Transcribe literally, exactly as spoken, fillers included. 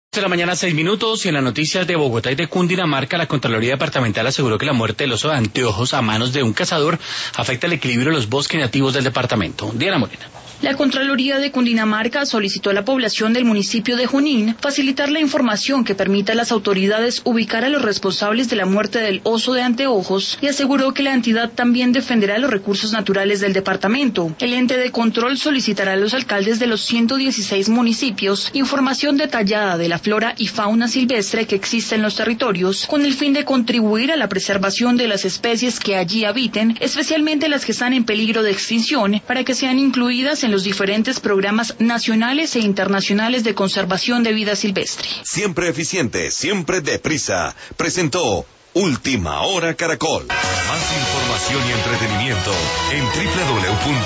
De la mañana, seis minutos, y en las noticias de Bogotá y de Cundinamarca, la Contraloría Departamental aseguró que la muerte del oso de anteojos a manos de un cazador afecta el equilibrio de los bosques nativos del departamento. Diana Morena. La Contraloría de Cundinamarca solicitó a la población del municipio de Junín facilitar la información que permita a las autoridades ubicar a los responsables de la muerte del oso de anteojos y aseguró que la entidad también defenderá los recursos naturales del departamento. El ente de control solicitará a los alcaldes de los ciento dieciséis municipios información detallada de la flora y fauna silvestre que existe en los territorios, con el fin de contribuir a la preservación de las especies que allí habiten, especialmente las que están en peligro de extinción, para que sean incluidas en los diferentes programas nacionales e internacionales de conservación de vida silvestre. Siempre eficiente, siempre deprisa. Presentó Última Hora Caracol. Más información y entretenimiento en doble u doble u doble u punto